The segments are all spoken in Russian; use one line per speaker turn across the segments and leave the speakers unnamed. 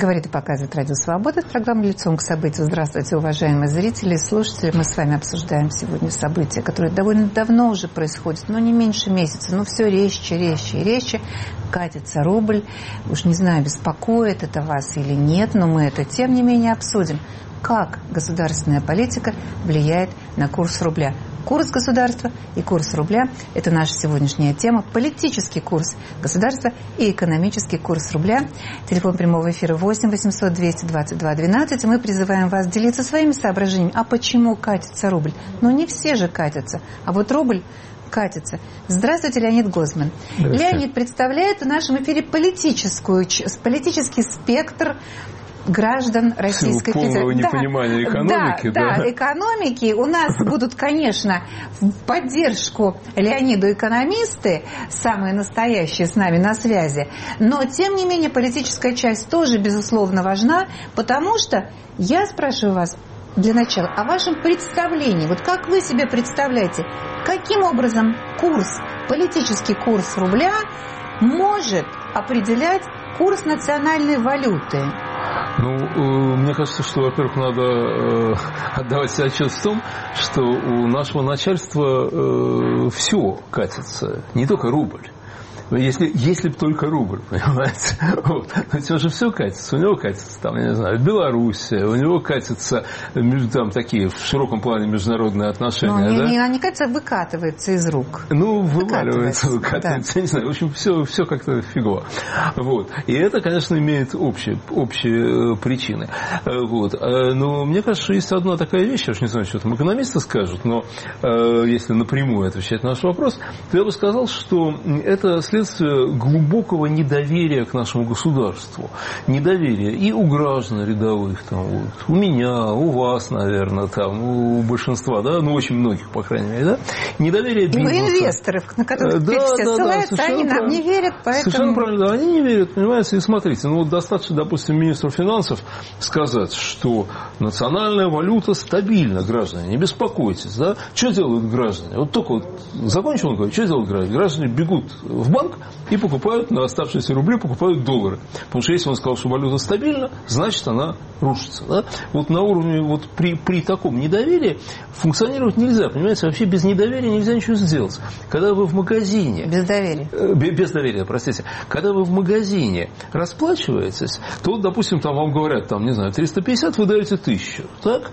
Говорит и показывает Радио Свобода. Это программа «Лицом к событию». Здравствуйте, уважаемые зрители и слушатели. Мы с вами обсуждаем сегодня события, которые довольно давно уже происходят, но не меньше месяца. Но все резче и резче катится рубль. Уж не знаю, беспокоит это вас или нет, но мы это тем не менее обсудим. Как государственная политика влияет на курс рубля? Курс государства и курс рубля – это наша сегодняшняя тема. Политический курс государства и экономический курс рубля. Телефон прямого эфира 8 800 222 12. Мы призываем вас делиться своими соображениями. А почему катится рубль? Ну, не все же катятся. А вот рубль катится. Здравствуйте, Леонид Гозман. Леонид представляет в нашем эфире политический спектр граждан Российской Федерации.
Полного непонимания экономики.
Да, экономики. У нас будут, конечно, в поддержку Леониду экономисты, самые настоящие с нами на связи, но, тем не менее, политическая часть тоже, безусловно, важна, потому что я спрашиваю вас для начала о вашем представлении. Вот как вы себе представляете, каким образом политический курс рубля может определять курс национальной валюты?
Ну, мне кажется, что, во-первых, надо отдавать себе отчет в том, что у нашего начальства все катится, не только рубль. Если бы только рубль, понимаете. Вот. Но у него же все катится. У него катится, там, я не знаю, Белоруссия, у него катятся там такие в широком плане международные отношения.
Но не катится, а выкатывается из рук.
Ну, выкатывается, да. Я не знаю. В общем, все как-то фигово. Вот. И это, конечно, имеет общие причины. Вот. Но мне кажется, что есть одна такая вещь, я уж не знаю, что там экономисты скажут, но если напрямую отвечать на наш вопрос, то я бы сказал, что это следствие глубокого недоверия к нашему государству. Недоверие и у граждан рядовых, там, вот, у меня, у вас, наверное, там, у большинства, да, ну, очень многих, по крайней мере, да, недоверие бизнеса.
И у инвесторов, на которых теперь все ссылаются, они нам не верят, поэтому...
Совершенно правильно, да, они не верят, понимаете, и смотрите, ну, вот достаточно, допустим, министру финансов сказать, что национальная валюта стабильна, граждане, не беспокойтесь, да, что делают граждане? Вот только вот закончил он говорить, что делают граждане? Граждане бегут в банк и покупают на оставшиеся рубли, покупают доллары. Потому что если он сказал, что валюта стабильна, значит она рушится. Да? Вот на уровне, вот при таком недоверии функционировать нельзя. Понимаете, вообще без недоверия нельзя ничего сделать. Когда вы в магазине...
Без доверия.
Без доверия, простите. Когда вы в магазине расплачиваетесь, то, допустим, там вам говорят, там, не знаю, 350, вы даете 1000. Так?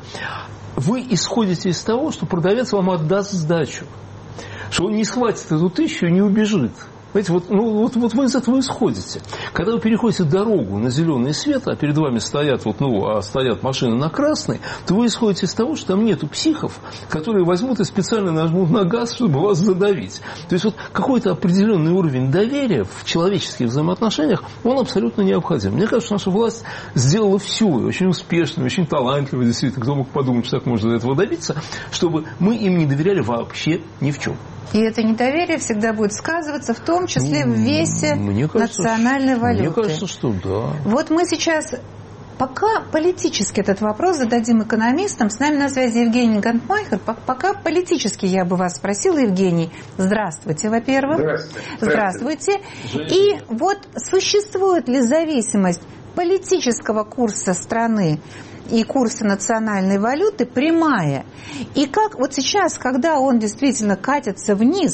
Вы исходите из того, что продавец вам отдаст сдачу. Что он не схватит эту 1000 и не убежит. Понимаете, вот вы из этого исходите. Когда вы переходите дорогу на зеленый свет, а перед вами стоят, стоят машины на красный, то вы исходите из того, что там нету психов, которые возьмут и специально нажмут на газ, чтобы вас задавить. То есть вот какой-то определенный уровень доверия в человеческих взаимоотношениях, он абсолютно необходим. Мне кажется, наша власть сделала все, очень успешно, очень талантливо, действительно, кто мог подумать, что так можно до этого добиться, чтобы мы им не доверяли вообще ни в чем.
И это недоверие всегда будет сказываться, в том числе в весе национальной валюты.
Мне кажется, что да.
Вот мы сейчас, пока политически этот вопрос зададим экономистам, с нами на связи Евгений Гантмайхер. Пока политически я бы вас спросила, Евгений, здравствуйте, во-первых. Здравствуйте. И вот существует ли зависимость политического курса страны и курса национальной валюты прямая? И как вот сейчас, когда он действительно катится вниз,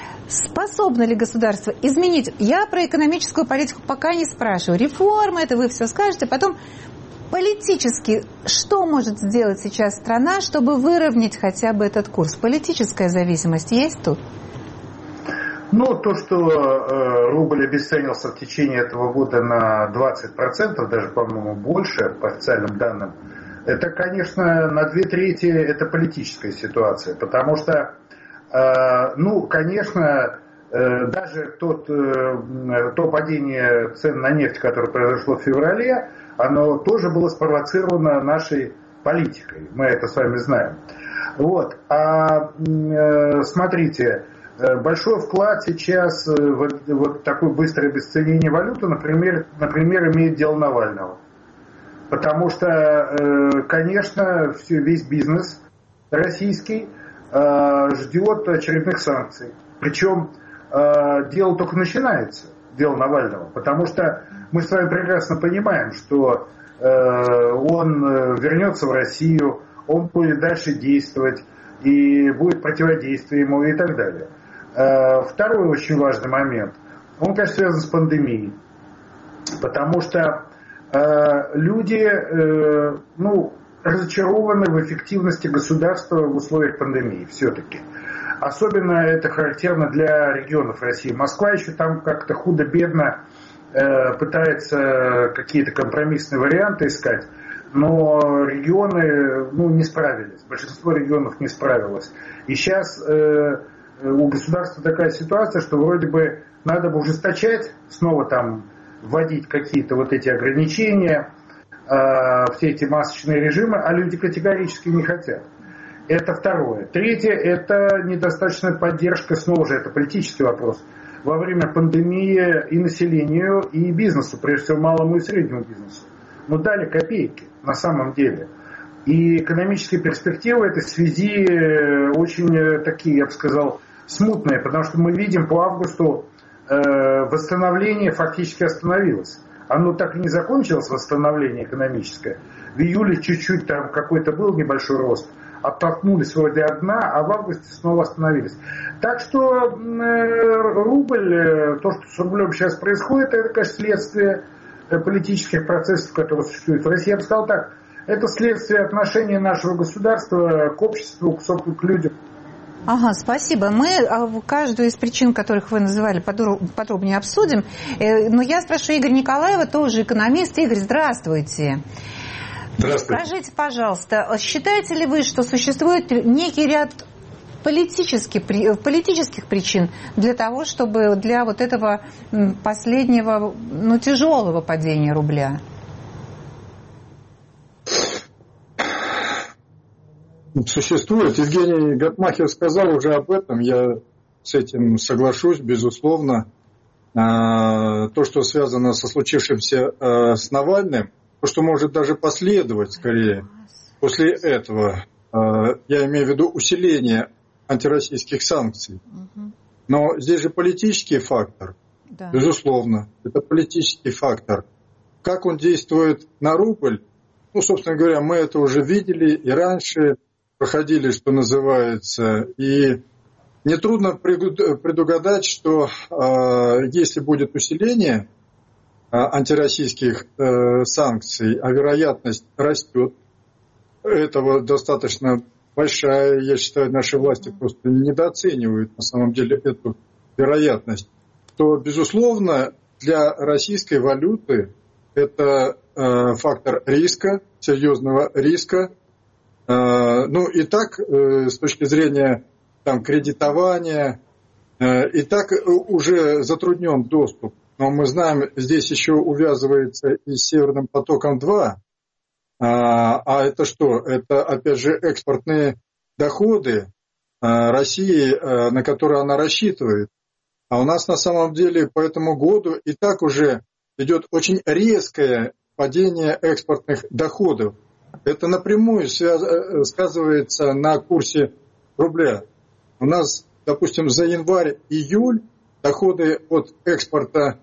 способно ли государство изменить? Я про экономическую политику пока не спрашиваю. Реформы, это вы все скажете. Потом политически, что может сделать сейчас страна, чтобы выровнять хотя бы этот курс? Политическая зависимость есть тут?
Ну, то, что рубль обесценился в течение этого года на 20%, даже, по-моему, больше, по официальным данным, это, конечно, на 2/3 это политическая ситуация. Потому что, конечно, даже то падение цен на нефть, которое произошло в феврале, оно тоже было спровоцировано нашей политикой. Мы это с вами знаем. Вот. Смотрите, большой вклад сейчас в вот такое быстрое обесценение валюты, например, имеет дело Навального. Потому что, конечно, весь бизнес российский ждет очередных санкций. Причем дело только начинается, дело Навального. Потому что Мы с вами прекрасно понимаем, что он вернется в Россию, он будет дальше действовать, и будет противодействие ему и так далее. Второй очень важный момент. Он, конечно, связан с пандемией. Потому что люди разочарованы в эффективности государства в условиях пандемии все-таки. Особенно это характерно для регионов России. Москва еще там как-то худо-бедно пытается какие-то компромиссные варианты искать, но регионы не справились. Большинство регионов не справилось. И сейчас у государства такая ситуация, что вроде бы надо бы ужесточать, снова там вводить какие-то вот эти ограничения, все эти масочные режимы, а люди категорически не хотят. Это второе. Третье, это недостаточная поддержка, снова же это политический вопрос, во время пандемии и населению, и бизнесу, прежде всего малому и среднему бизнесу. Но дали копейки на самом деле. И экономические перспективы в этой связи очень такие, я бы сказал, смутные, потому что мы видим по августу восстановление фактически остановилось. Оно так и не закончилось, восстановление экономическое. В июле чуть-чуть там какой-то был небольшой рост, оттолкнулись вроде от дна, а в августе снова остановились. Так что рубль, то, что с рублем сейчас происходит, это, конечно, следствие политических процессов, которые существуют в России. Я бы сказал так, это следствие отношения нашего государства к обществу, к людям.
Ага, спасибо. Мы каждую из причин, которых вы называли, подробнее обсудим. Но я спрашиваю Игоря Николаева, тоже экономист. Игорь, здравствуйте.
Здравствуйте.
Скажите, пожалуйста, считаете ли вы, что существует некий ряд политических причин для того, чтобы для вот этого последнего, тяжелого падения рубля?
Существует. Евгений Гатмахер сказал уже об этом. Я с этим соглашусь, безусловно. То, что связано со случившимся с Навальным, то, что может даже последовать скорее после этого, я имею в виду усиление антироссийских санкций. Но здесь же политический фактор, да. Безусловно, это политический фактор. Как он действует на рубль, собственно говоря, мы это уже видели и раньше, проходили, что называется, и нетрудно предугадать, что если будет усиление антироссийских санкций, а вероятность растет, этого достаточно большая, я считаю, наши власти просто недооценивают на самом деле эту вероятность, то, безусловно, для российской валюты это фактор риска, серьезного риска. И так, с точки зрения кредитования, и так уже затруднен доступ. Но мы знаем, здесь еще увязывается и с Северным потоком-2. А это что? Это, опять же, экспортные доходы России, на которые она рассчитывает. А у нас на самом деле по этому году и так уже идет очень резкое падение экспортных доходов. Это напрямую сказывается на курсе рубля. У нас, допустим, за январь-июль доходы от экспорта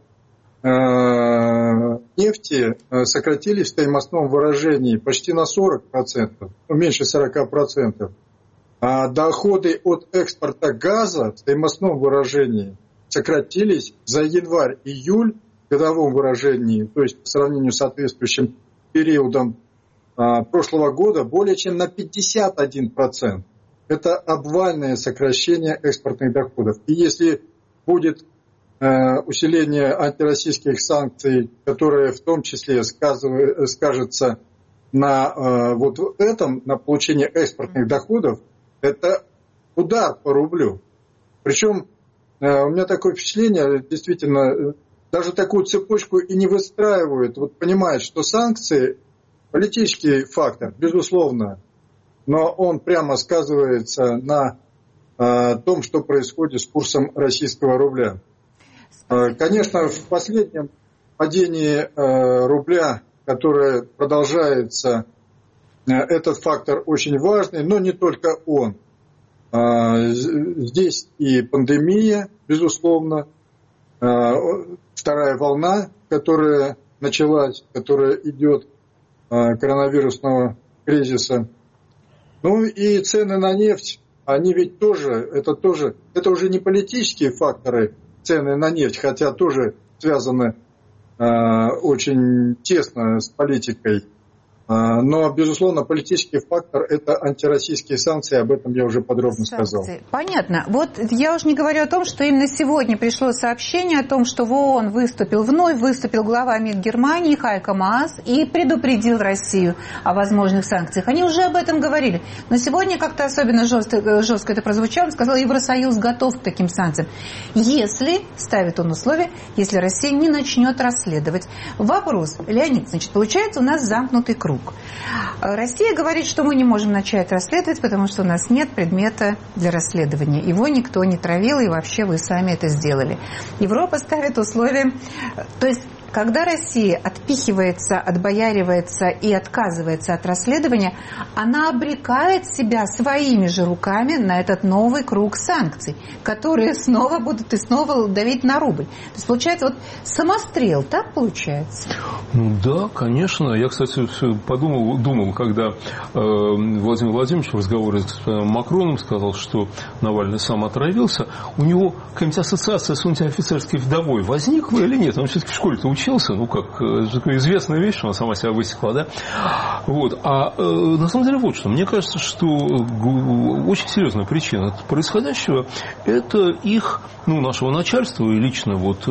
нефти сократились в стоимостном выражении почти на 40%, меньше 40%. А доходы от экспорта газа в стоимостном выражении сократились за январь-июль в годовом выражении, то есть по сравнению с соответствующим периодом прошлого года, более чем на 51%. Это обвальное сокращение экспортных доходов. И если будет усиление антироссийских санкций, которое в том числе скажется на вот этом, на получении экспортных доходов, это удар по рублю. Причем у меня такое впечатление, действительно, даже такую цепочку и не выстраивают. Вот понимают, что санкции – политический фактор, безусловно, но он прямо сказывается на том, что происходит с курсом российского рубля. Конечно, в последнем падении рубля, которое продолжается, этот фактор очень важный, но не только он. Здесь и пандемия, безусловно. вторая волна, которая началась, которая идет коронавирусного кризиса. Ну и цены на нефть, они ведь тоже, это уже не политические факторы, цены на нефть, хотя тоже связаны очень тесно с политикой. Но, безусловно, политический фактор – это антироссийские санкции, об этом я уже подробно сказал.
Понятно. Вот я уже не говорю о том, что именно сегодня пришло сообщение о том, что в ООН вновь выступил глава МИД Германии Хайко Маас и предупредил Россию о возможных санкциях. Они уже об этом говорили. Но сегодня как-то особенно жестко это прозвучало. Он сказал, Евросоюз готов к таким санкциям. Если, ставит он условие, если Россия не начнет расследовать. Вопрос, Леонид, значит, получается у нас замкнутый круг. Россия говорит, что мы не можем начать расследовать, потому что у нас нет предмета для расследования. Его никто не травил, и вообще вы сами это сделали. Европа ставит условия, то есть когда Россия отпихивается, отбояривается и отказывается от расследования, она обрекает себя своими же руками на этот новый круг санкций, которые снова будут и снова давить на рубль. То есть получается вот самострел, так получается?
Ну да, конечно. Я, кстати, думал, когда Владимир Владимирович в разговоре с Макроном сказал, что Навальный сам отравился, у него какая-нибудь ассоциация с унтер-офицерской вдовой возникла или нет? Он все-таки в школе-то учился, ну как, известная вещь, она сама себя высекла, да? Вот. А на самом деле вот что. Мне кажется, что очень серьезная причина происходящего – это их, нашего начальства и лично вот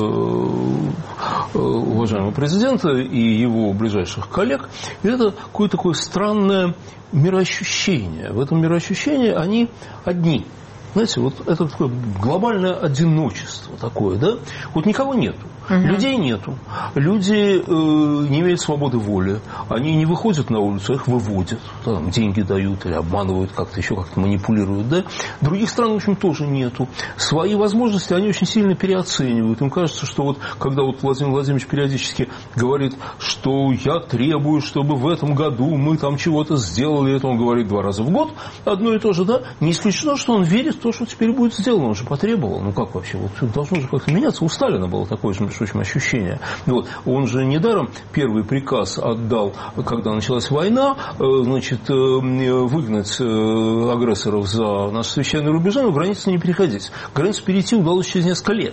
уважаемого президента и его ближайших коллег, это какое-то такое странное мироощущение. В этом мироощущении они одни. Знаете, вот это такое глобальное одиночество такое, да? Вот никого нету. Людей нету. Люди не имеют свободы воли. Они не выходят на улицу, их выводят. Там, деньги дают или обманывают, как-то еще как-то манипулируют. Да? Других стран, в общем, тоже нету. Свои возможности они очень сильно переоценивают. Им кажется, что вот когда вот Владимир Владимирович периодически говорит, что я требую, чтобы в этом году мы там чего-то сделали, это он говорит 2 раза в год, одно и то же, да? Не исключено, что он верит в то, что теперь будет сделано. Он же потребовал. Ну как вообще? Вот должно же как-то меняться. У Сталина было такое же, в общем, ощущение. Вот. Он же недаром первый приказ отдал, когда началась война, значит, выгнать агрессоров за наши священные рубежи, но границу не переходить. Границу перейти удалось через несколько лет.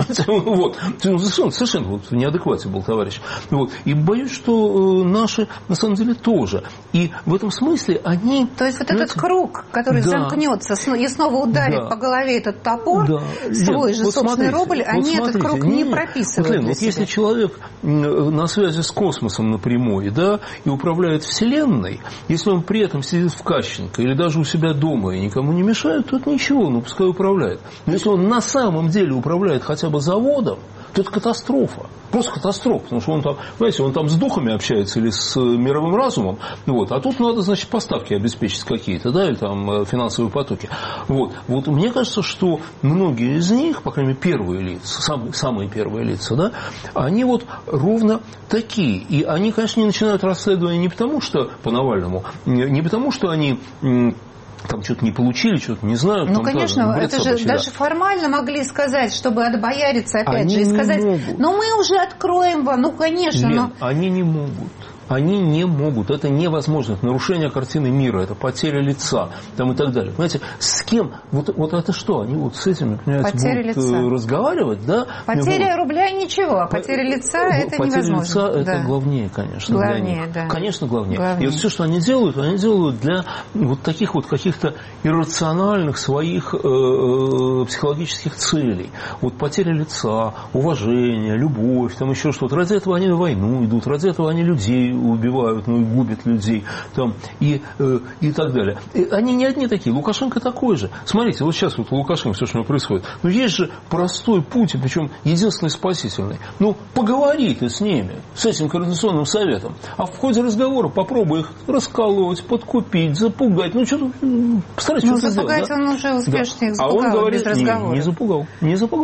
Вот. Совершенно вот, в неадеквате был товарищ. Вот. И боюсь, что наши, на самом деле, тоже. И в этом смысле они...
То есть вот этот круг, который замкнется и снова ударит по голове этот топор, свой же собственный рубль, они этот круг не прописывают.
Вот если человек на связи с космосом напрямую, да, и управляет Вселенной, если он при этом сидит в Кащенко или даже у себя дома и никому не мешает, то это ничего, пускай управляет. Но если он на самом деле управляет хотя бы заводом, то это катастрофа. Просто катастрофа. Потому что он там, понимаете, он там с духами общается или с мировым разумом. Вот. А тут надо, значит, поставки обеспечить какие-то, да, или там финансовые потоки. Вот. Вот мне кажется, что многие из них, по крайней мере, первые лица, самые первые лица, да, они вот ровно такие. И они, конечно, не начинают расследование не потому, что по Навальному, не потому, что они... там что-то не получили, что-то не знают.
Ну, конечно, это же даже формально могли сказать, чтобы отбояриться, опять же, и сказать, мы уже откроем вам, конечно.
Нет, они не могут. Они не могут. Это невозможно. Это нарушение картины мира, это потеря лица там, и так далее. Понимаете, с кем? Вот это что? Они вот с этими, понимаете, будут разговаривать, да?
Потеря рубля ничего, а потеря лица это
потеря
невозможно.
Потеря лица это главнее, конечно.
Главнее, да.
Конечно, главнее. И вот все, что они делают для вот таких вот каких-то иррациональных своих психологических целей. Вот потеря лица, уважение, любовь, там еще что-то. Ради этого они на войну идут, ради этого они людей убивают, и губят людей там, и так далее. И они не одни такие. Лукашенко такой же. Смотрите, вот сейчас вот у Лукашенко все, что у него происходит. Есть же простой путь, причем единственный спасительный. Поговори ты с ними, с этим координационным советом. А в ходе разговора попробуй их расколоть, подкупить, запугать. Что-то постарайся что-то сделать.
Запугать он уже успешно их запугал,
а он говорит,
без разговора.
Не запугал.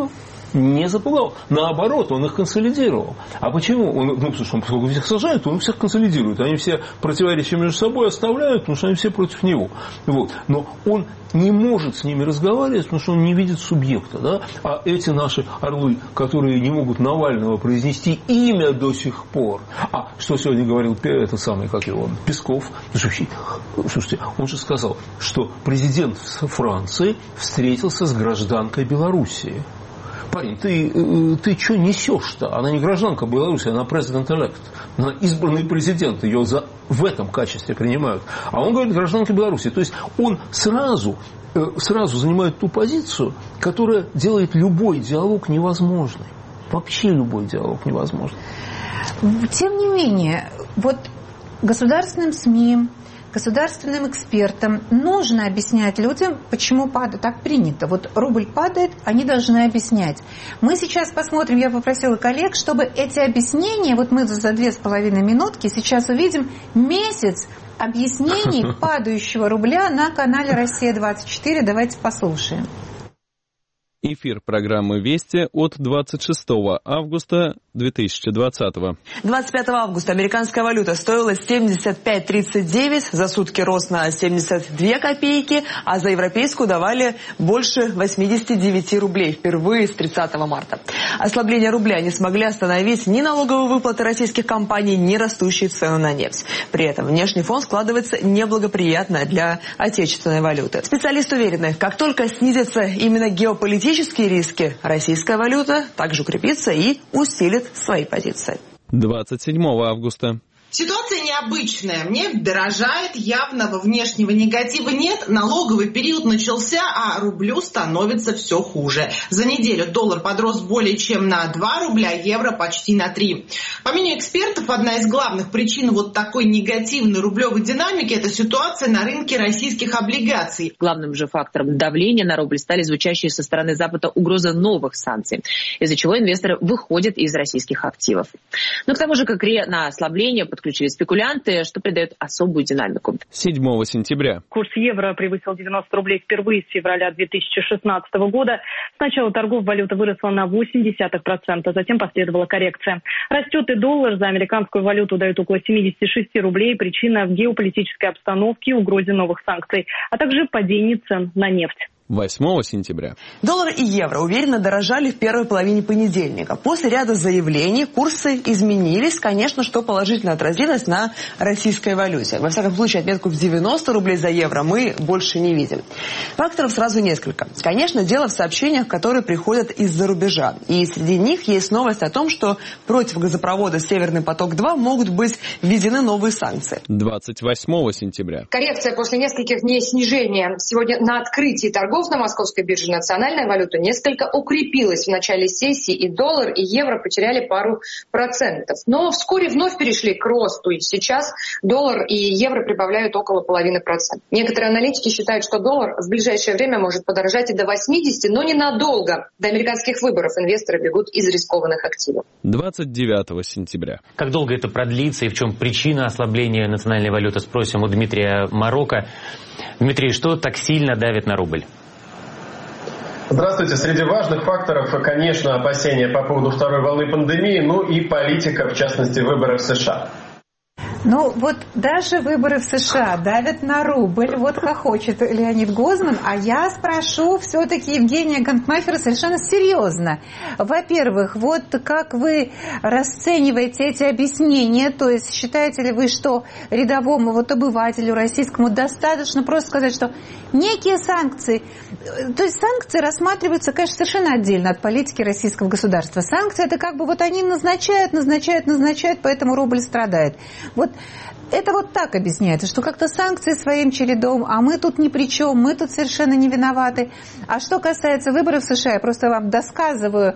не запугал. Наоборот, он их консолидировал. А почему? Потому что он всех сажает, он всех консолидирует. Они все противоречия между собой оставляют, потому что они все против него. Вот. Но он не может с ними разговаривать, потому что он не видит субъекта. Да? А эти наши орлы, которые не могут Навального произнести имя до сих пор. А что сегодня говорил этот самый, как его, Песков? Слушайте, он же сказал, что президент Франции встретился с гражданкой Белоруссии. Парень, ты что несешь-то? Она не гражданка Беларуси, она президент-элект. Она избранный президент, ее в этом качестве принимают. А он говорит, гражданка Беларуси. То есть он сразу занимает ту позицию, которая делает любой диалог невозможным. Вообще любой диалог невозможен.
Тем не менее, вот государственным СМИ, государственным экспертам нужно объяснять людям, почему падает. Так принято. Вот рубль падает, они должны объяснять. Мы сейчас посмотрим, я попросила коллег, чтобы эти объяснения, вот мы за 2,5 минутки сейчас увидим месяц объяснений падающего рубля на канале «Россия-24». Давайте послушаем.
Эфир программы «Вести» от 26 августа 2020.
25 августа американская валюта стоила 75.39, за сутки рост на 72 копейки, а за европейскую давали больше 89 рублей впервые с 30 марта. Ослабление рубля не смогли остановить ни налоговые выплаты российских компаний, ни растущие цены на нефть. При этом внешний фон складывается неблагоприятно для отечественной валюты. Специалисты уверены, как только снизятся именно геополитические риски, российская валюта также укрепится и усилит свои позиции.
27 августа.
Ситуация необычная. Нефть дорожает, явного внешнего негатива нет. Налоговый период начался, а рублю становится все хуже. За неделю доллар подрос более чем на 2 рубля, евро почти на 3. По мнению экспертов, одна из главных причин вот такой негативной рублевой динамики – это ситуация на рынке российских облигаций.
Главным же фактором давления на рубль стали звучащие со стороны Запада угрозы новых санкций, из-за чего инвесторы выходят из российских активов. Но к тому же к игре на ослабление подключили спекулянты, что придает особую динамику.
7 сентября.
Курс евро превысил 90 рублей впервые с февраля 2016 года. С начала торгов валюта выросла на 0,8%, затем последовала коррекция. Растет и доллар. За американскую валюту дают около 76 рублей. Причина в геополитической обстановке и угрозе новых санкций, а также падении цен на нефть.
8 сентября.
Доллар и евро уверенно дорожали в первой половине понедельника. После ряда заявлений курсы изменились, конечно, что положительно отразилось на российской валюте. Во всяком случае, отметку в 90 рублей за евро мы больше не видим. Факторов сразу несколько. Конечно, дело в сообщениях, которые приходят из-за рубежа. И среди них есть новость о том, что против газопровода «Северный поток-2» могут быть введены новые санкции.
28 сентября.
Коррекция после нескольких дней снижения. Сегодня на открытии торгов на московской бирже национальная валюта несколько укрепилась в начале сессии, и доллар, и евро потеряли пару процентов. Но вскоре вновь перешли к росту, и сейчас доллар и евро прибавляют около 0,5%. Некоторые аналитики считают, что доллар в ближайшее время может подорожать и до 80, но ненадолго. До американских выборов инвесторы бегут из рискованных активов.
29 сентября.
Как долго это продлится и в чем причина ослабления национальной валюты, спросим у Дмитрия Марокко. Дмитрий, что так сильно давит на рубль?
Здравствуйте. Среди важных факторов, конечно, опасения по поводу второй волны пандемии, ну и политика, в частности, выборы в США.
Ну, вот даже выборы в США давят на рубль. Вот хохочет Леонид Гозман. А я спрошу все-таки Евгения Гантмахера совершенно серьезно. Во-первых, вот как вы расцениваете эти объяснения? То есть считаете ли вы, что рядовому вот обывателю российскому достаточно просто сказать, что некие санкции... То есть санкции рассматриваются, конечно, совершенно отдельно от политики российского государства. Санкции – это как бы вот они назначают, поэтому рубль страдает. Вот это вот так объясняется, что как-то санкции своим чередом, а мы тут ни при чем, мы тут совершенно не виноваты. А что касается выборов в США, я просто вам досказываю,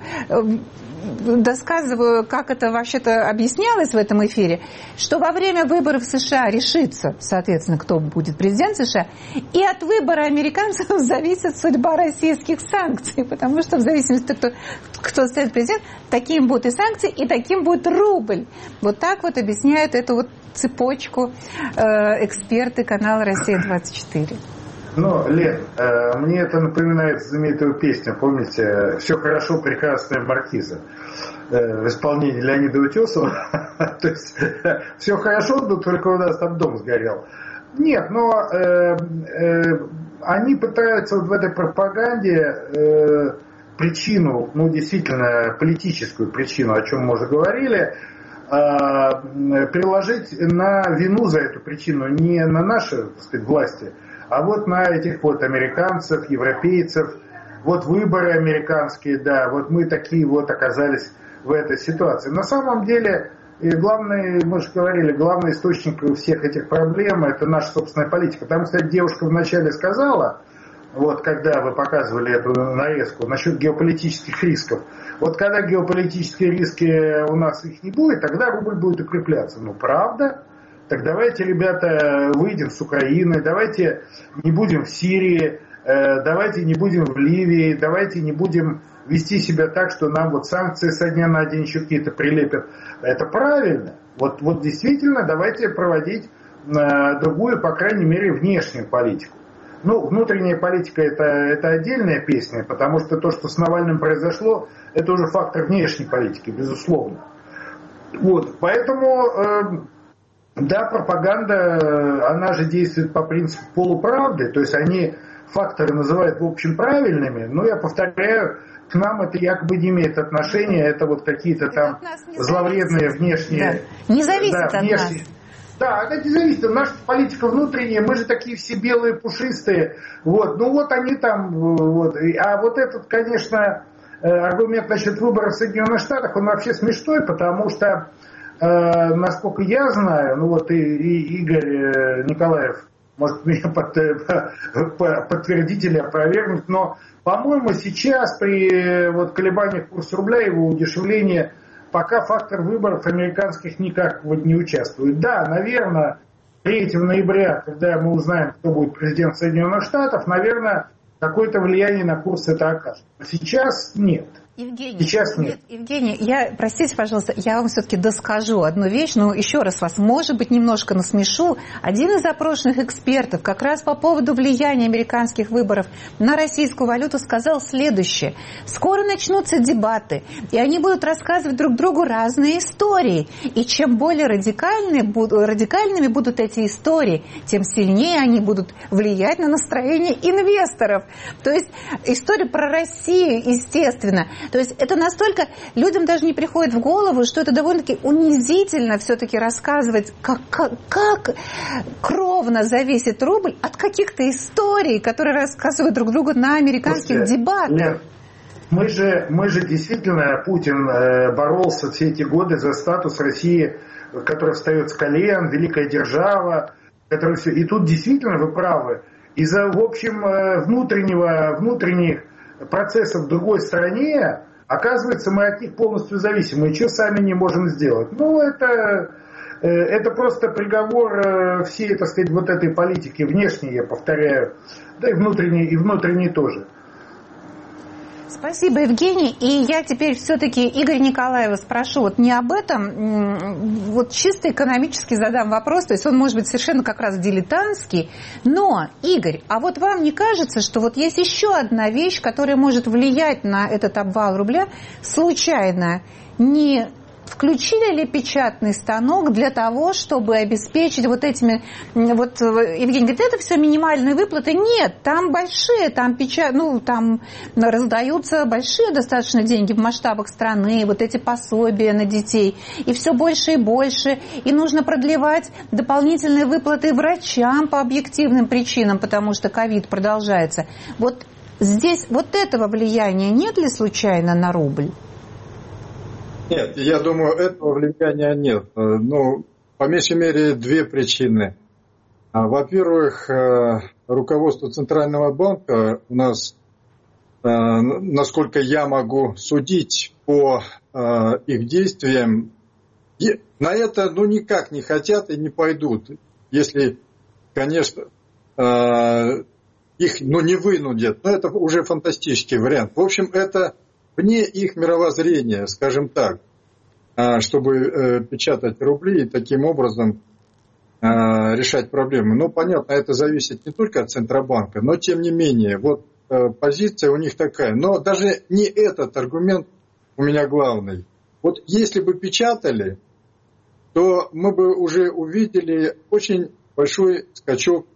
как это вообще-то объяснялось в этом эфире, что во время выборов в США решится, соответственно, кто будет президент США, и от выбора американцев зависит судьба российских санкций, потому что в зависимости от того, кто станет президентом, таким будут и санкции, и таким будет рубль. Вот так вот объясняют эту вот цепочку эксперты канала «Россия-24».
Ну, Лен, мне это напоминает знаменитую песню, помните, «Все хорошо, прекрасная маркиза» в исполнении Леонида Утесова. То есть все хорошо, но только у нас там дом сгорел. Нет, но они пытаются вот в этой пропаганде причину, ну действительно политическую причину, о чем мы уже говорили, переложить на вину за эту причину не на наши, так сказать, власти, а вот на этих вот американцев, европейцев, вот выборы американские, да, вот мы такие вот оказались в этой ситуации. На самом деле, главный, мы же говорили, главный источник всех этих проблем – это наша собственная политика. Там, кстати, девушка вначале сказала, вот когда вы показывали эту нарезку, насчет геополитических рисков. Вот когда геополитические риски у нас их не будет, тогда рубль будет укрепляться. Ну, правда? Так давайте, ребята, выйдем с Украины, давайте не будем в Сирии, давайте не будем в Ливии, давайте не будем вести себя так, что нам вот санкции со дня на день еще какие-то прилепят. Это правильно. Вот действительно давайте проводить другую, по крайней мере, внешнюю политику. Ну, внутренняя политика это отдельная песня, потому что то, что с Навальным произошло, это уже фактор внешней политики, безусловно. Вот, поэтому... Да, пропаганда, она же действует по принципу полуправды, то есть они факторы называют в общем правильными, но я повторяю, к нам это якобы не имеет отношения, это вот какие-то там зловредные внешние...
Да. Не зависит от нас.
Да, это не зависит, наша политика внутренняя, мы же такие все белые, пушистые, вот, ну вот они там, вот, а вот этот, конечно, аргумент насчет выборов в Соединенных Штатах, он вообще смешной, потому что насколько я знаю, ну вот и Игорь Николаев может меня подтвердить или опровергнуть, но, по-моему, сейчас при вот колебаниях курса рубля и его удешевлении пока фактор выборов американских никак вот не участвует. Да, наверное, 3 ноября, когда мы узнаем, кто будет президент Соединенных Штатов, наверное, какое-то влияние на курс это окажет. Сейчас нет.
Евгений, простите, пожалуйста, я вам все-таки доскажу одну вещь, но еще раз вас, может быть, немножко насмешу. Один из опрошенных экспертов как раз по поводу влияния американских выборов на российскую валюту сказал следующее. Скоро начнутся дебаты, и они будут рассказывать друг другу разные истории. И чем более радикальными будут эти истории, тем сильнее они будут влиять на настроение инвесторов. То есть история про Россию, естественно. То есть это настолько людям даже не приходит в голову, что это довольно-таки унизительно все-таки рассказывать, как кровно зависит рубль от каких-то историй, которые рассказывают друг другу на американских дебатах.
Нет. Мы же действительно, Путин боролся все эти годы за статус России, которая встает с колен, великая держава, которая все. И тут действительно вы правы. Из-за, в общем, внутренних процессов в другой стороне, оказывается, мы от них полностью зависимы, и что сами не можем сделать. Ну, это просто приговор всей, так сказать, вот этой политики внешней, я повторяю, да и внутренней тоже.
Спасибо, Евгений. И я теперь все-таки Игоря Николаева спрошу вот не об этом, вот чисто экономически задам вопрос, то есть он может быть совершенно как раз дилетантский, но, Игорь, а вот вам не кажется, что вот есть еще одна вещь, которая может влиять на этот обвал рубля случайно? Не включили ли печатный станок для того, чтобы обеспечить вот этими... Вот Евгений говорит, это все минимальные выплаты. Нет, там большие, там там раздаются большие достаточно деньги в масштабах страны, вот эти пособия на детей. И все больше и больше. И нужно продлевать дополнительные выплаты врачам по объективным причинам, потому что ковид продолжается. Вот здесь вот этого влияния нет ли случайно на рубль?
Нет, я думаю, этого влияния нет. Ну, по меньшей мере, 2 причины. Во-первых, руководство Центрального банка у нас, насколько я могу судить по их действиям, на это никак не хотят и не пойдут, если, конечно, их не вынудят. Но это уже фантастический вариант. В общем, это вне их мировоззрения, скажем так, чтобы печатать рубли и таким образом решать проблемы. Но, понятно, это зависит не только от Центробанка, но, тем не менее, вот позиция у них такая. Но даже не этот аргумент у меня главный. Вот если бы печатали, то мы бы уже увидели очень большой скачок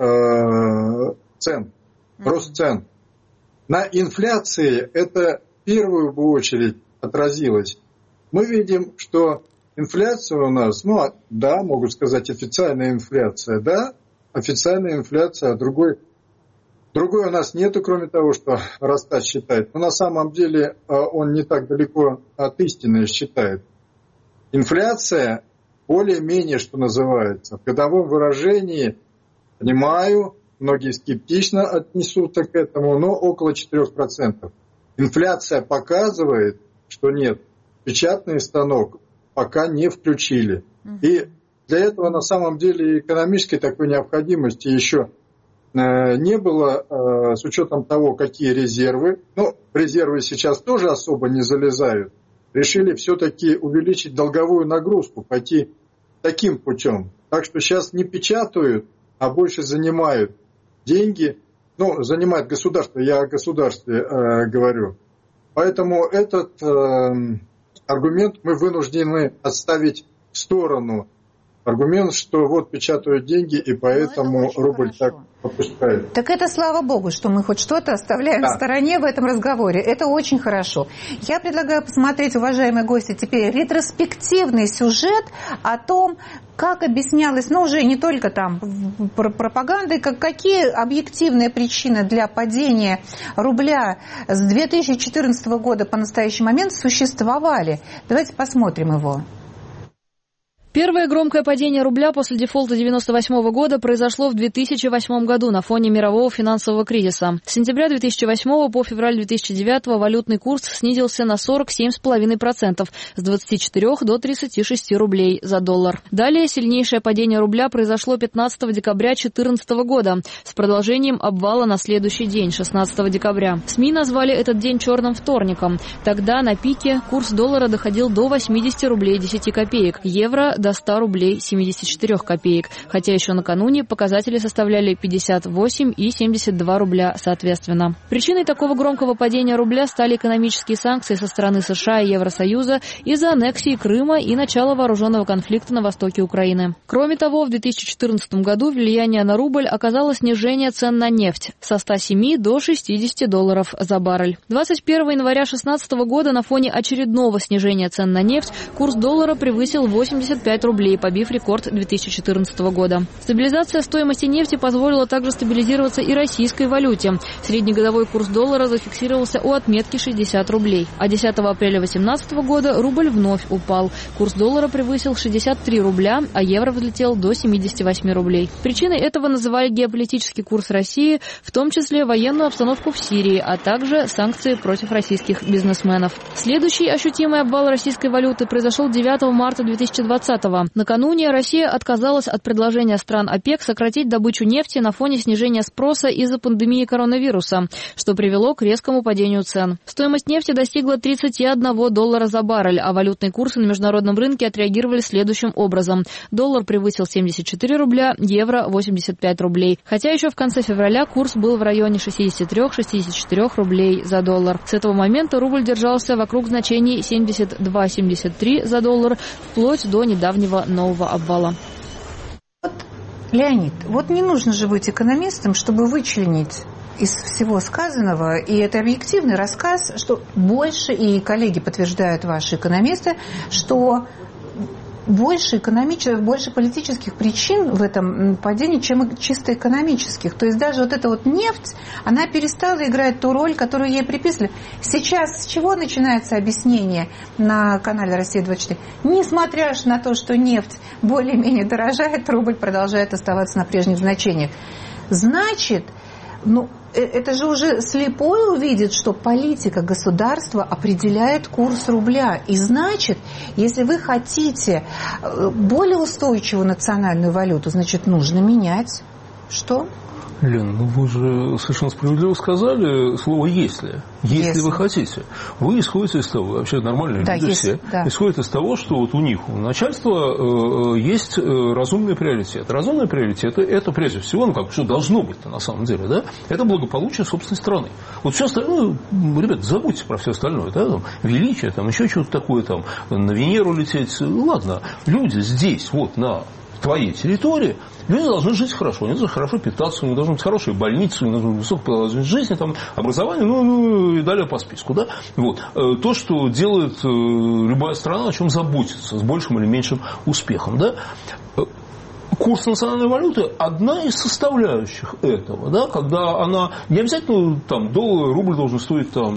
цен, рост цен. На инфляции это в первую бы очередь отразилось. Мы видим, что инфляция у нас, да, могу сказать, официальная инфляция, да, официальная инфляция, а другой у нас нету, кроме того, что Росстат считает. Но на самом деле он не так далеко от истины считает. Инфляция более-менее, что называется, в годовом выражении, понимаю, многие скептично отнесутся к этому, но около 4%. Инфляция показывает, что нет, печатный станок пока не включили. И для этого на самом деле экономической такой необходимости еще не было, с учетом того, какие резервы. Резервы сейчас тоже особо не залезают. Решили все-таки увеличить долговую нагрузку, пойти таким путем. Так что сейчас не печатают, а больше занимают деньги. Занимает государство, я о государстве говорю. Поэтому этот аргумент мы вынуждены отставить в сторону. Аргумент, что вот печатают деньги, и поэтому рубль так опускает.
Так это слава богу, что мы хоть что-то оставляем в стороне в этом разговоре. Это очень хорошо. Я предлагаю посмотреть, уважаемые гости, теперь ретроспективный сюжет о том, как объяснялось, уже не только там пропагандой, какие объективные причины для падения рубля с 2014 года по настоящий момент существовали. Давайте посмотрим его.
Первое громкое падение рубля после дефолта 1998 года произошло в 2008 году на фоне мирового финансового кризиса. С сентября 2008 по февраль 2009 валютный курс снизился на 47,5%, с 24 до 36 рублей за доллар. Далее сильнейшее падение рубля произошло 15 декабря 2014 года с продолжением обвала на следующий день, 16 декабря. СМИ назвали этот день черным вторником. Тогда на пике курс доллара доходил до 80 рублей 10 копеек, евро до 100 рублей 74 копеек, хотя еще накануне показатели составляли 58 и 72 рубля соответственно. Причиной такого громкого падения рубля стали экономические санкции со стороны США и Евросоюза из-за аннексии Крыма и начала вооруженного конфликта на востоке Украины. Кроме того, в 2014 году влияние на рубль оказало снижение цен на нефть со 107 до 60 долларов за баррель. 21 января 2016 года на фоне очередного снижения цен на нефть курс доллара превысил 85 рублей, побив рекорд 2014 года. Стабилизация стоимости нефти позволила также стабилизироваться и российской валюте. Среднегодовой курс доллара зафиксировался у отметки 60 рублей. А 10 апреля 2018 года рубль вновь упал. Курс доллара превысил 63 рубля, а евро взлетел до 78 рублей. Причиной этого называли геополитический курс России, в том числе военную обстановку в Сирии, а также санкции против российских бизнесменов. Следующий ощутимый обвал российской валюты произошел 9 марта 2020 года. Накануне Россия отказалась от предложения стран ОПЕК сократить добычу нефти на фоне снижения спроса из-за пандемии коронавируса, что привело к резкому падению цен. Стоимость нефти достигла 31 доллара за баррель, а валютные курсы на международном рынке отреагировали следующим образом. Доллар превысил 74 рубля, евро 85 рублей. Хотя еще в конце февраля курс был в районе 63-64 рублей за доллар. С этого момента рубль держался вокруг значений 72-73 за доллар, вплоть до недавнего нового обвала.
Леонид, вот не нужно же быть экономистом, чтобы вычленить из всего сказанного, и это объективный рассказ, что больше, и коллеги подтверждают, ваши экономисты, что больше политических причин в этом падении, чем чисто экономических. То есть даже вот эта вот нефть, она перестала играть ту роль, которую ей приписывали. Сейчас с чего начинается объяснение на канале «Россия-24»? Несмотря на то, что нефть более-менее дорожает, рубль продолжает оставаться на прежних значениях. Значит, это же уже слепой увидит, что политика государства определяет курс рубля. И значит, если вы хотите более устойчивую национальную валюту, значит, нужно менять Что?
Лен, ну вы же совершенно справедливо сказали слово «если». Если вы хотите. Вы исходите из того, вообще нормальные люди все, исходят из того, что вот у них, у начальства есть разумный приоритет. Разумный приоритет – это прежде всего, ну как, что должно быть-то на самом деле, да? Это благополучие собственной страны. Вот все остальное, ребята, забудьте про все остальное, да? Там, величие, там еще что-то такое, там, на Венеру лететь. Ладно, люди здесь, вот на твоей территории, люди должны жить хорошо, они должны хорошо питаться, у них должны быть хорошие больницы, у них должна быть высокая продолжительность жизни, там, образование, ну и далее по списку. Да? Вот. То, что делает любая страна, о чем заботится, с большим или меньшим успехом. Да? Курс национальной валюты – одна из составляющих этого, да, когда она не обязательно там, доллар, рубль должен стоить там,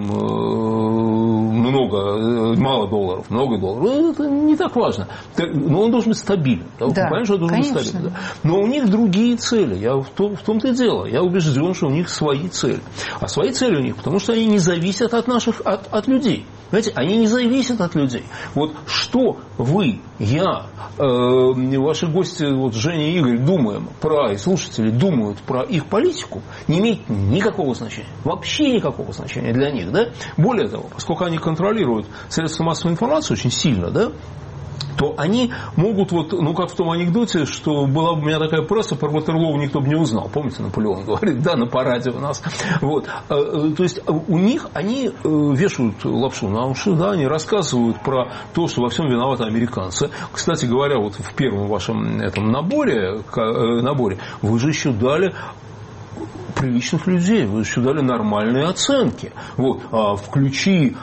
мало долларов, много долларов, это не так важно, но он должен быть стабильным, да? Понимаешь, что он должен быть стабильным, да? Но у них другие цели, в том-то и дело, я убежден, что у них свои цели, а свои цели у них, потому что они не зависят от людей. Понимаете, они не зависят от людей. Вот что вы, я, ваши гости, вот Женя и Игорь, думаем про, и слушатели думают про их политику, не имеет никакого значения. Вообще никакого значения для них. Да? Более того, поскольку они контролируют средства массовой информации очень сильно, да, то они могут, вот, ну, как в том анекдоте, что была бы у меня такая пресса, про Ватерлоу никто бы не узнал. Помните, Наполеон говорит, да, на параде у нас. Вот. То есть у них они вешают лапшу на уши, да, они рассказывают про то, что во всем виноваты американцы. Кстати говоря, вот в первом вашем этом наборе вы же еще дали приличных людей, вы еще дали нормальные оценки. Вот, включи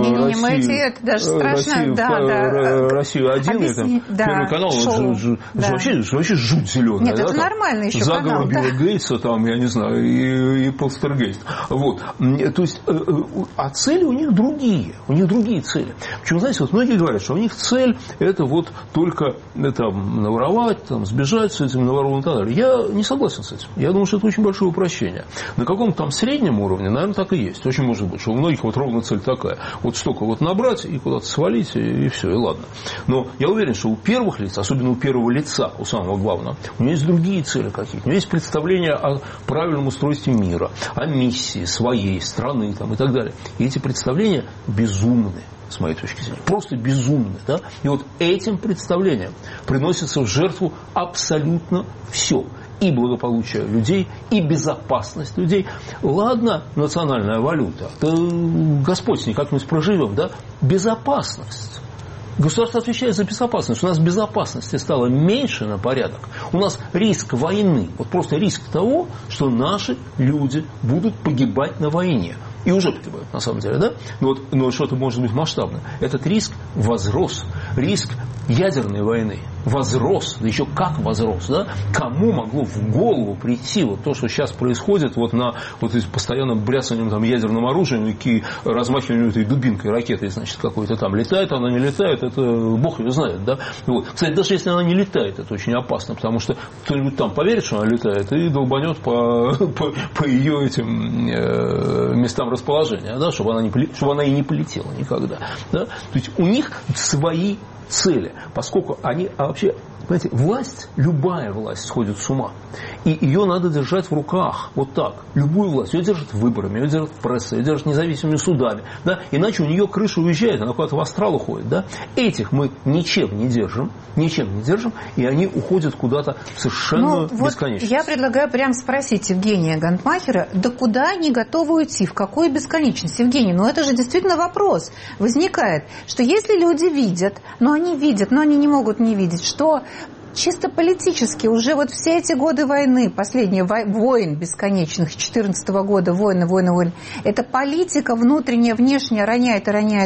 Россию-1, Первый канал, вообще жуть зеленая.
Нет, это нормально еще
заговор Билла Гейтса, там, я не знаю, и Полстергейст. Вот. То есть, а цели у них другие. У них другие цели. Причем, знаете, вот многие говорят, что у них цель это вот только там, наворовать, там, сбежать с этим наворованным и так далее. Я не согласен с этим. Я думаю, что это очень большое упрощение. На каком-то там среднем уровне, наверное, так и есть. Очень может быть, что у многих вот ровно цель такая. Вот столько вот набрать и куда-то свалить, и все, и ладно. Но я уверен, что у первых лиц, особенно у первого лица, у самого главного, у него есть другие цели какие-то. У него есть представление о правильном устройстве мира, о миссии своей страны там, и так далее. И эти представления безумны. С моей точки зрения, просто безумны. Да? И вот этим представлениям приносится в жертву абсолютно все. И благополучие людей, и безопасность людей. Ладно, национальная валюта. Да, Господь, никак мы проживем, да? Безопасность. Государство отвечает за безопасность. У нас безопасности стало меньше на порядок. У нас риск войны. Вот просто риск того, что наши люди будут погибать на войне. И уже погибают, на самом деле, да? Но что-то может быть масштабное. Этот риск возрос. Риск ядерной войны возрос. Да еще как возрос, да? Кому могло в голову прийти вот то, что сейчас происходит вот на вот постоянном бряцанием там ядерным оружием и размахиванием этой дубинкой, ракетой, значит, какой-то там летает, она не летает, это бог ее знает, да? Вот. Кстати, даже если она не летает, это очень опасно, потому что кто-нибудь там поверит, что она летает, и долбанет по ее этим местам расположения, да? чтобы она и не полетела никогда. Да? То есть у них свои цели, поскольку они вообще, понимаете, власть, любая власть сходит с ума, и ее надо держать в руках, вот так, любую власть, ее держат выборами, ее держат прессой, ее держат независимыми судами, да? Иначе у нее крыша уезжает, она куда-то в астрал уходит, да? Этих мы ничем не держим, и они уходят куда-то в совершенно бесконечность.
Я предлагаю прямо спросить Евгения Гантмахера, да куда они готовы уйти, в какую бесконечность? Евгений, это же действительно вопрос возникает, что если люди видят, но они не могут не видеть, что чисто политически уже вот все эти годы войны, последние войн бесконечных, 2014 года, войны, эта политика внутренняя, внешняя роняет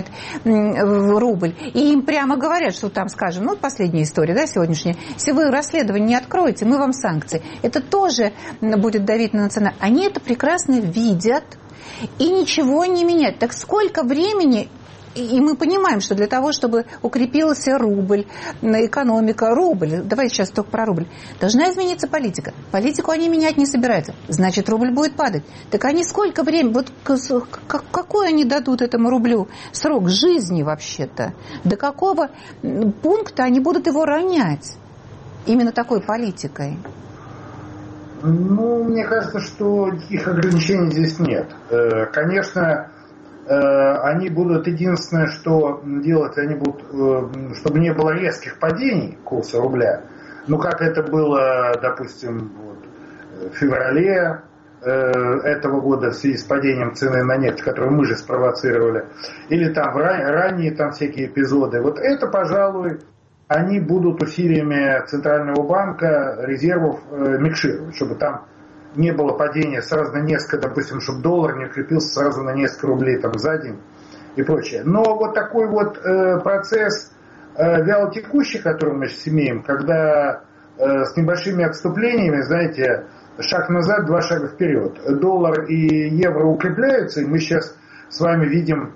рубль. И им прямо говорят, что там, скажем, последняя история, да, сегодняшняя, если вы расследование не откроете, мы вам санкции. Это тоже будет давить на национальное. Они это прекрасно видят и ничего не меняют. Так сколько времени... И мы понимаем, что для того, чтобы укрепился рубль, экономика, давайте сейчас только про рубль, должна измениться политика. Политику они менять не собираются. Значит, рубль будет падать. Так они сколько времени, какой они дадут этому рублю срок жизни вообще-то? До какого пункта они будут его ронять? Именно такой политикой.
Ну, мне кажется, что никаких ограничений здесь нет. Конечно, они будут, единственное, что делать, они будут, чтобы не было резких падений курса рубля, ну, как это было, допустим, в феврале этого года в связи с падением цены на нефть, которую мы же спровоцировали, или там ранние там всякие эпизоды. Вот это, пожалуй, они будут усилиями Центрального банка резервов микшировать, чтобы там не было падения сразу на несколько, допустим, чтобы доллар не укрепился сразу на несколько рублей там за день и прочее. Но вот такой вот процесс вялотекущий, который мы сейчас имеем, когда с небольшими отступлениями, знаете, шаг назад, 2 шага вперед. Доллар и евро укрепляются, и мы сейчас с вами видим,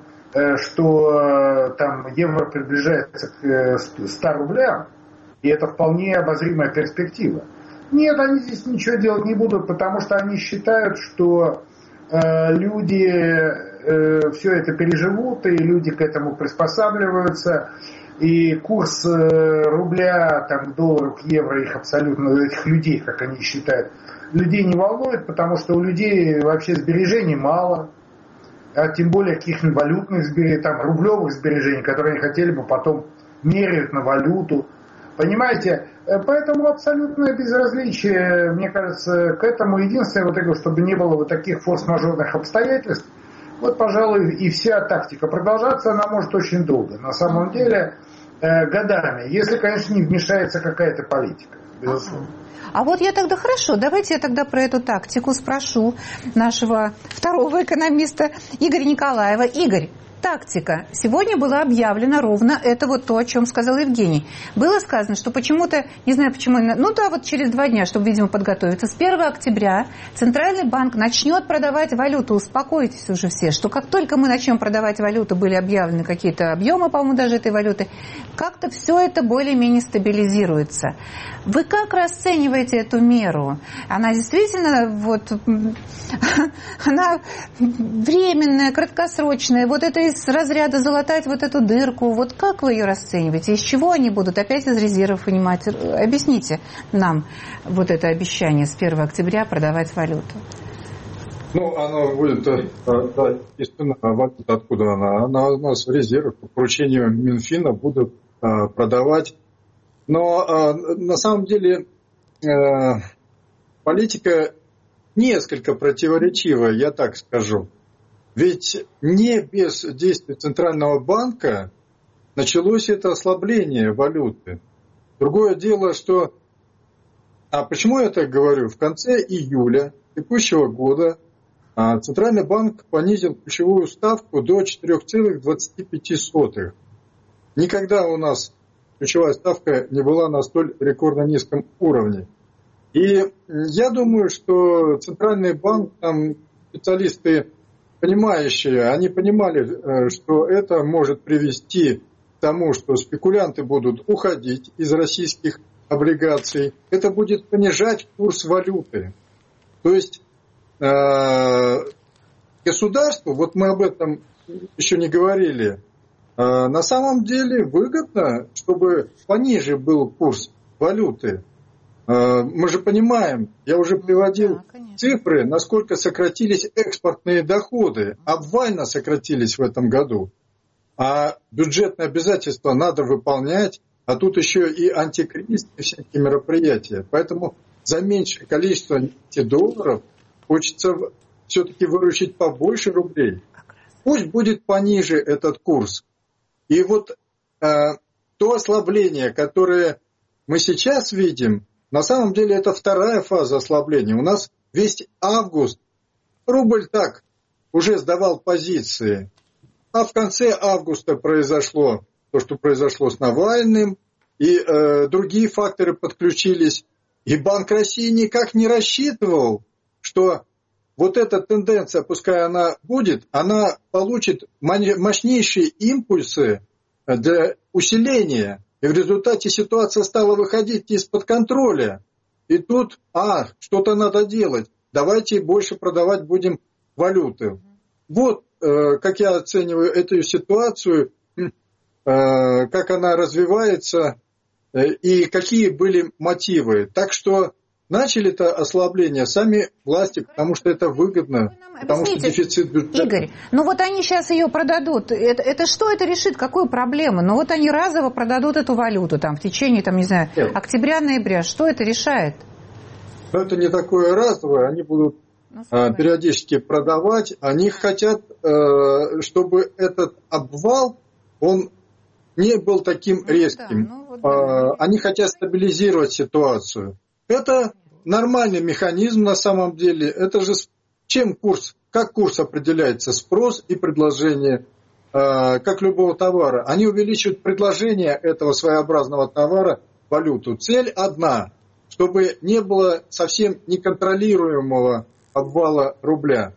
что там евро приближается к 100 рублям, и это вполне обозримая перспектива. Нет, они здесь ничего делать не будут, потому что они считают, что люди все это переживут, и люди к этому приспосабливаются, и курс рубля там, к доллару, к евро, их абсолютно, этих людей, как они считают, людей не волнует, потому что у людей вообще сбережений мало, а тем более каких-нибудь валютных сбережений, там, рублевых сбережений, которые они хотели бы потом мерять на валюту. Понимаете? Поэтому абсолютное безразличие, мне кажется, к этому. Единственное, вот, чтобы не было вот таких форс-мажорных обстоятельств, вот, пожалуй, и вся тактика. Продолжаться она может очень долго. На самом деле, годами. Если, конечно, не вмешается какая-то политика, безусловно.
А вот я тогда хорошо, давайте я тогда про эту тактику спрошу нашего второго экономиста Игоря Николаева. Игорь, тактика. Сегодня была объявлена ровно это вот то, о чем сказал Евгений. Было сказано, что почему-то, не знаю почему, ну да, вот через 2 дня, чтобы, видимо, подготовиться, с 1 октября Центральный банк начнет продавать валюту. Успокойтесь уже все, что как только мы начнем продавать валюту, были объявлены какие-то объемы, по-моему, даже этой валюты, как-то все это более-менее стабилизируется. Вы как расцениваете эту меру? Она действительно вот, она временная, краткосрочная, вот это из разряда залатать вот эту дырку, вот как вы ее расцениваете? Из чего они будут? Опять из резервов вынимать? Объясните нам вот это обещание с 1 октября продавать валюту.
Ну, она будет, да, естественно, валюта откуда она? Она у нас в резервах, по поручению Минфина будут продавать. Но на самом деле политика несколько противоречивая, я так скажу. Ведь не без действий Центрального банка началось это ослабление валюты. Другое дело, что... А почему я так говорю? В конце июля текущего года Центральный банк понизил ключевую ставку до 4,25. Никогда у нас ключевая ставка не была на столь рекордно низком уровне. И я думаю, что Центральный банк, там специалисты понимающие, они понимали, что это может привести к тому, что спекулянты будут уходить из российских облигаций. Это будет понижать курс валюты. То есть государству, вот мы об этом еще не говорили, на самом деле выгодно, чтобы пониже был курс валюты. Мы же понимаем, я уже приводил цифры, насколько сократились экспортные доходы, обвально сократились в этом году. А бюджетные обязательства надо выполнять, а тут еще и антикризисные всякие мероприятия. Поэтому за меньшее количество $долларов хочется все-таки выручить побольше рублей. Пусть будет пониже этот курс. И вот то ослабление, которое мы сейчас видим, на самом деле это вторая фаза ослабления. У нас весь август рубль так уже сдавал позиции. А в конце августа произошло то, что произошло с Навальным, и другие факторы подключились. И Банк России никак не рассчитывал, что вот эта тенденция, пускай она будет, она получит мощнейшие импульсы для усиления. И в результате ситуация стала выходить из-под контроля. И тут, что-то надо делать. Давайте больше продавать будем валюты. Вот как я оцениваю эту ситуацию, как она развивается и какие были мотивы. Так что начали это ослабление сами власти, потому что это выгодно, потому что дефицит бюджета.
Игорь, ну вот они сейчас ее продадут. Это что это решит? Какую проблему? Ну вот они разово продадут эту валюту там, в течение, там, не знаю, октября-ноября. Что это решает?
Но это не такое разовое. Они будут периодически продавать. Они хотят, чтобы этот обвал, он не был таким резким. Они хотят стабилизировать ситуацию. Это нормальный механизм на самом деле. Это же чем курс, как курс определяется? Спрос и предложение, как любого товара. Они увеличивают предложение этого своеобразного товара, валюту. Цель одна, чтобы не было совсем неконтролируемого обвала рубля.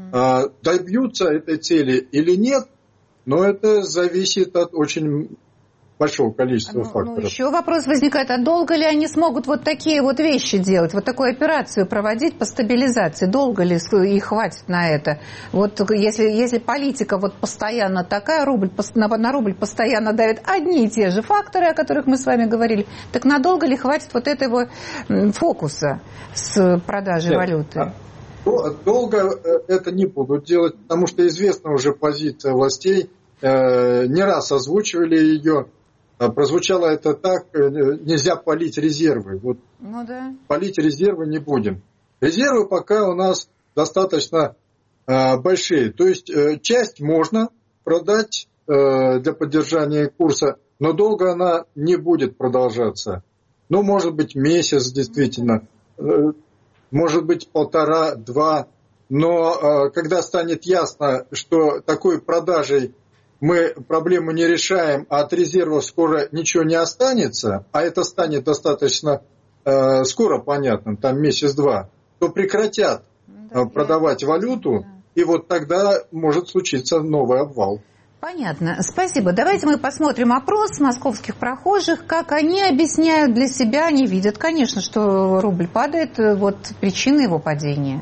Добьются этой цели или нет, но это зависит от очень большого количества факторов.
Еще вопрос возникает, а долго ли они смогут вот такие вот вещи делать, вот такую операцию проводить по стабилизации? Долго ли их хватит на это? Вот если политика вот постоянно такая, на рубль постоянно давят одни и те же факторы, о которых мы с вами говорили, так надолго ли хватит вот этого фокуса с продажей валюты?
Долго это не будут делать, потому что известна уже позиция властей, не раз озвучивали ее. Прозвучало это так, нельзя палить резервы. Вот палить резервы не будем. Резервы пока у нас достаточно большие. То есть часть можно продать для поддержания курса, но долго она не будет продолжаться. Ну, может быть, месяц действительно, может быть, 1,5-2. Но когда станет ясно, что такой продажей мы проблему не решаем, а от резервов скоро ничего не останется, а это станет достаточно скоро понятным, там месяц-два, то прекратят продавать валюту, и вот тогда может случиться новый обвал.
Понятно. Спасибо. Давайте мы посмотрим опрос московских прохожих, как они объясняют для себя, они видят, конечно, что рубль падает, вот причины его падения.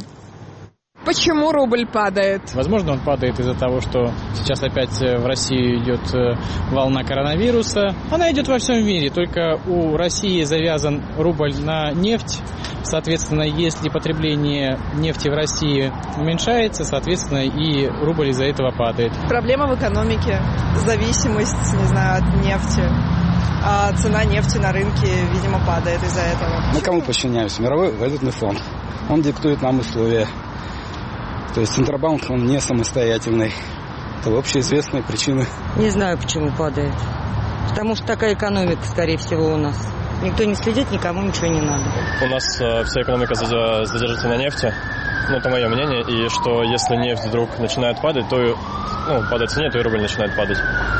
Почему рубль падает?
Возможно, он падает из-за того, что сейчас опять в России идет волна коронавируса. Она идет во всем мире, только у России завязан рубль на нефть. Соответственно, если потребление нефти в России уменьшается, соответственно, и рубль из-за этого падает.
Проблема в экономике, зависимость, не знаю, от нефти. А цена нефти на рынке, видимо, падает из-за этого.
Мы кому подчиняемся? Мировой валютный фонд. Он диктует нам условия. То есть Центробанк, он не самостоятельный. Это общеизвестные причины.
Не знаю, почему падает. Потому что такая экономика, скорее всего, у нас. Никто не следит, никому ничего не надо.
У нас вся экономика задержится на нефти. Ну, это мое мнение. И что если нефть вдруг начинает падать, то падает в цене, то и рубль начинает падать.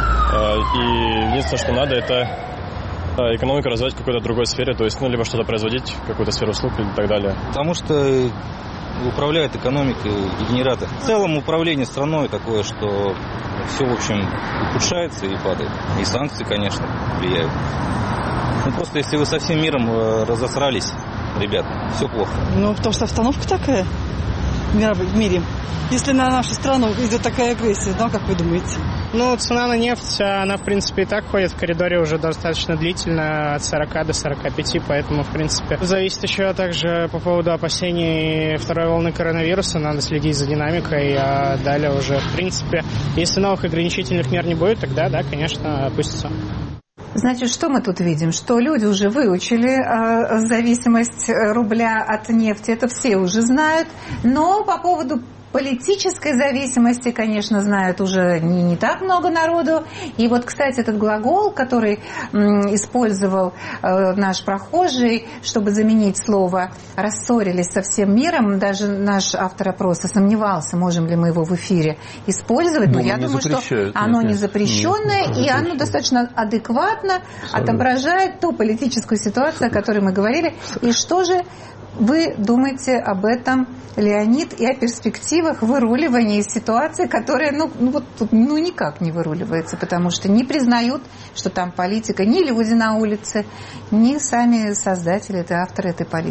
И единственное, что надо, это экономику развивать в какой-то другой сфере. То есть, либо что-то производить, какую-то сферу услуг и так далее.
Потому что управляет экономикой дегенераты. В целом управление страной такое, что все, в общем, ухудшается и падает. И санкции, конечно, влияют. Просто если вы со всем миром разосрались, ребят, все плохо.
Потому что обстановка такая в мире. Если на нашу страну идет такая агрессия, как вы думаете?
Цена на нефть, она, в принципе, и так ходит в коридоре уже достаточно длительно, от 40 до 45, поэтому, в принципе, зависит еще также по поводу опасений второй волны коронавируса, надо следить за динамикой, а далее уже, в принципе, если новых ограничительных мер не будет, тогда, да, конечно, опустится.
Значит, что мы тут видим? Что люди уже выучили зависимость рубля от нефти, это все уже знают, но по поводу политической зависимости, конечно, знают уже не так много народу. И вот, кстати, этот глагол, который использовал наш прохожий, чтобы заменить слово «рассорились со всем миром», даже наш автор опроса сомневался, можем ли мы его в эфире использовать. Но я думаю, что оно не запрещенное, и оно достаточно адекватно отображает ту политическую ситуацию, о которой мы говорили. И что же вы думаете об этом, Леонид, и о перспективах выруливания из ситуации, которая никак не выруливается, потому что не признают, что там политика, ни люди на улице, ни сами создатели, авторы этой политики?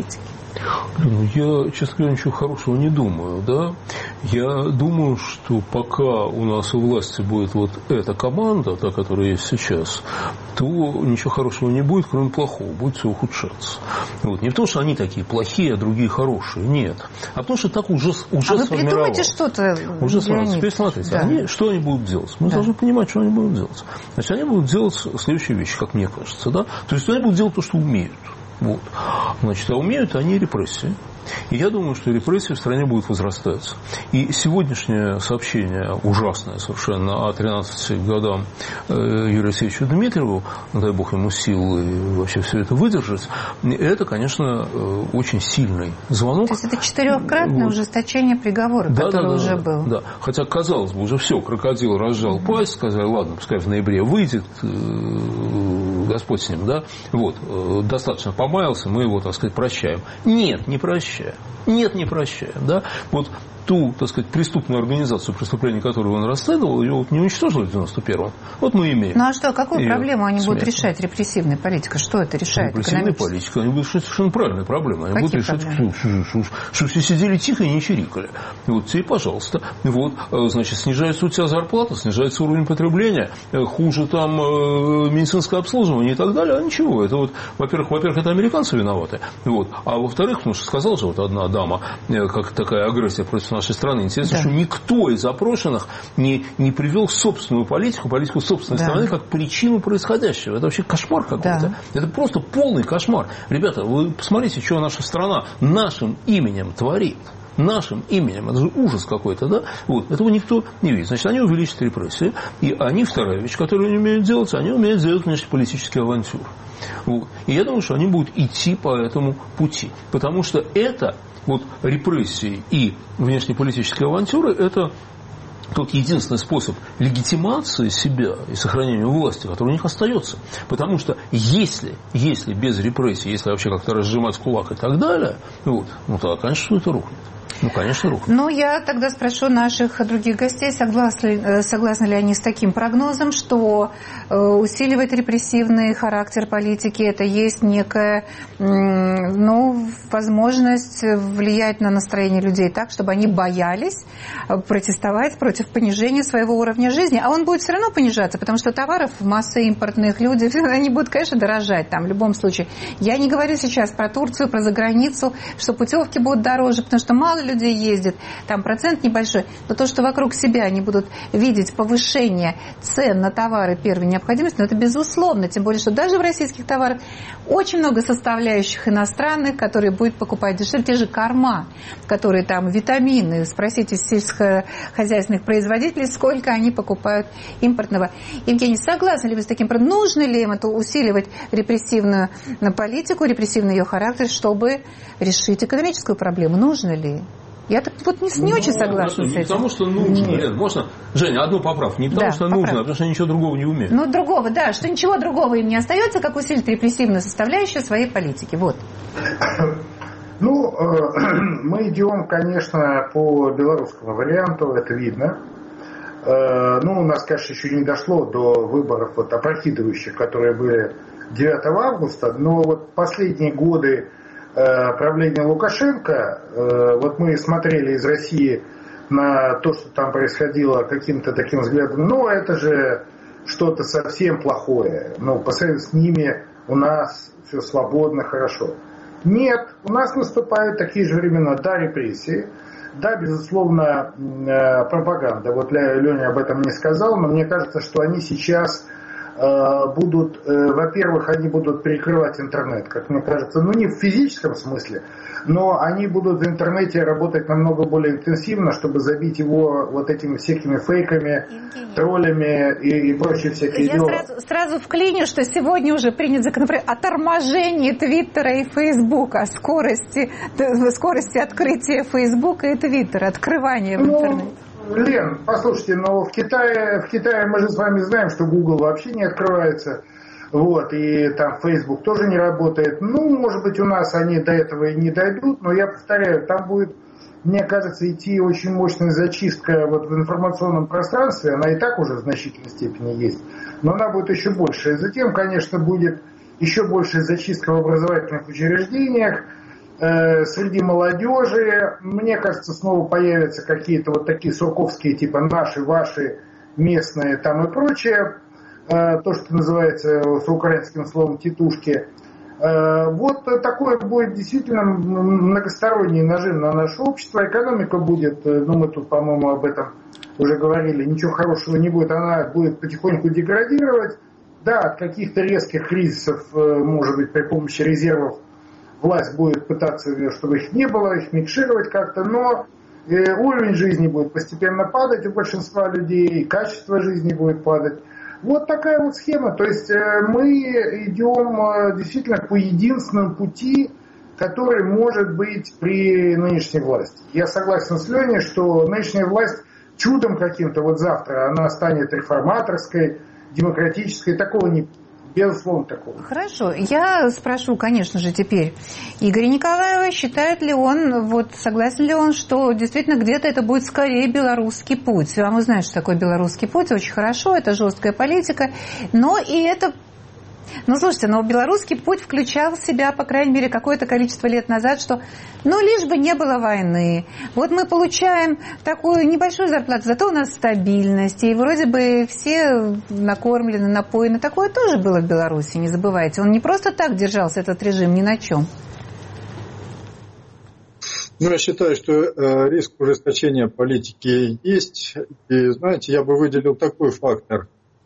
Я, честно говоря, ничего хорошего не думаю, да. Я думаю, что пока у нас у власти будет вот эта команда, та, которая есть сейчас, то ничего хорошего не будет, кроме плохого, будет все ухудшаться. Вот. Не потому, что они такие плохие, а другие хорошие, нет. А потому, что так уже сформировалось.
А вы придумайте что-то,
уже сформировалось. Теперь смотрите, да. Что они будут делать? Мы должны понимать, что они будут делать. Значит, они будут делать следующие вещи, как мне кажется, да. То есть, они будут делать то, что умеют. Вот. Значит, а умеют они репрессии. И я думаю, что репрессии в стране будут возрастать. И сегодняшнее сообщение, ужасное совершенно, о 13 годам Юрию Алексеевичу Дмитриеву, дай бог ему сил и вообще все это выдержать, это, конечно, очень сильный звонок.
То есть это 4-кратное ужесточение приговора, который уже был.
Да, хотя, казалось бы, уже все, крокодил разжал пасть, сказали, ладно, пускай в ноябре выйдет, Господь с ним, да, вот, достаточно помаялся, мы его, так сказать, прощаем. Нет, не прощаем. Нет, не прощаем. Да? Вот ту, так сказать, преступную организацию, преступления, которую он расследовал, ее вот не уничтожили в 91-м. Вот мы имеем.
Ну а что, какую проблему они будут решать, репрессивная политика? Что это решает?
Репрессивная политика, они будут решать совершенно правильные проблемы. Они будут решать, что все сидели тихо и не чирикали. Вот тебе, пожалуйста. Вот, значит, снижается у тебя зарплата, снижается уровень потребления, хуже там медицинское обслуживание и так далее. А ничего. Это вот, во-первых, это американцы виноваты. Вот. А во-вторых, потому что сказала же вот одна дама, как такая агрессия против нашей страны. Интересно, что никто из опрошенных не привел собственную политику собственной страны как причину происходящего. Это вообще кошмар какой-то. Это просто полный кошмар. Ребята, вы посмотрите, что наша страна нашим именем творит. Нашим именем. Это же ужас какой-то, да? Вот. Этого никто не видит. Значит, они увеличат репрессии. И они, вторая вещь, которую они умеют делать, они умеют делать внешнеполитические авантюры. Вот. И я думаю, что они будут идти по этому пути. Потому что это, вот, репрессии и внешнеполитические авантюры, это тот единственный способ легитимации себя и сохранения власти, который у них остается. Потому что если без репрессий, если вообще как-то разжимать кулак и так далее, вот, ну тогда, конечно, это рухнет. Ну, конечно, рухнет.
Ну, я тогда спрошу наших других гостей, согласны ли они с таким прогнозом, что усиливать репрессивный характер политики, это есть некая, возможность влиять на настроение людей так, чтобы они боялись протестовать против понижения своего уровня жизни. А он будет все равно понижаться, потому что товаров масса импортных, люди, они будут, конечно, дорожать там в любом случае. Я не говорю сейчас про Турцию, про заграницу, что путевки будут дороже, потому что мало людей ездит, там процент небольшой, но то, что вокруг себя они будут видеть повышение цен на товары первой необходимости, но это безусловно, тем более, что даже в российских товарах очень много составляющих иностранных, которые будет покупать дешевле, те же корма, которые там витамины, спросите сельскохозяйственных производителей, сколько они покупают импортного. Евгений, согласны ли вы с таким? Нужно ли им это усиливать репрессивную политику, репрессивный ее характер, чтобы решить экономическую проблему? Нужно ли? Я так вот не очень согласна с этим.
Не потому, что нужно. Лен, можно, Женя, одну поправку. Не потому, что нужно, а потому, что они ничего другого не умеют.
Ну, другого, да, что ничего другого им не остается, как усилить репрессивную составляющую своей политики. Вот.
Ну, мы идем, конечно, по белорусскому варианту, это видно. Ну, у нас, конечно, еще не дошло до выборов вот, опрокидывающих, которые были 9 августа, но вот последние годы правления Лукашенко, вот мы смотрели из России на то, что там происходило каким-то таким взглядом, ну, это же что-то совсем плохое, ну, по сравнению с ними у нас все свободно, хорошо. Нет, у нас наступают такие же времена, да, репрессии, да, безусловно, пропаганда, вот Леня об этом не сказал, но мне кажется, что они сейчас будут, во-первых, они будут перекрывать интернет, как мне кажется, ну не в физическом смысле, но они будут в интернете работать намного более интенсивно, чтобы забить его вот этими всякими фейками, троллями и прочие всякие дела.
Я сразу вклиню, что сегодня уже принят законопроект о торможении Твиттера и Фейсбука, о скорости открытия Фейсбука и Твиттера, открывания в интернете.
Лен, послушайте, но в Китае мы же с вами знаем, что Google вообще не открывается, вот, и там Facebook тоже не работает. Ну, может быть, у нас они до этого и не дойдут, но я повторяю, там будет, мне кажется, идти очень мощная зачистка вот в информационном пространстве, она и так уже в значительной степени есть, но она будет еще больше. И затем, конечно, будет еще большая зачистка в образовательных учреждениях, среди молодежи. Мне кажется, снова появятся какие-то вот такие сурковские, типа наши, ваши, местные там и прочее. То, что называется с украинским словом титушки. Вот такое будет действительно многосторонний нажим на наше общество. Экономика будет, ну мы тут, по-моему, об этом уже говорили, ничего хорошего не будет, она будет потихоньку деградировать. Да, от каких-то резких кризисов, может быть, при помощи резервов власть будет пытаться, чтобы их не было, их микшировать как-то, но уровень жизни будет постепенно падать у большинства людей, качество жизни будет падать. Вот такая вот схема. То есть мы идем действительно по единственному пути, который может быть при нынешней власти. Я согласен с Леней, что нынешняя власть чудом каким-то вот завтра она станет реформаторской, демократической. Такого не, безусловно, такого.
Хорошо. Я спрошу, конечно же, теперь Игоря Николаева, считает ли он, вот согласен ли он, что действительно где-то это будет скорее белорусский путь. А мы знаем, что такое белорусский путь, очень хорошо, это жесткая политика, но и это... Ну, слушайте, но белорусский путь включал в себя, по крайней мере, какое-то количество лет назад, что, ну, лишь бы не было войны. Вот мы получаем такую небольшую зарплату, зато у нас стабильность, и вроде бы все накормлены, напоены. Такое тоже было в Беларуси, не забывайте. Он не просто так держался, этот режим, ни на чем.
Ну, я считаю, что риск ужесточения политики есть. И, знаете, я бы выделил такой фактор.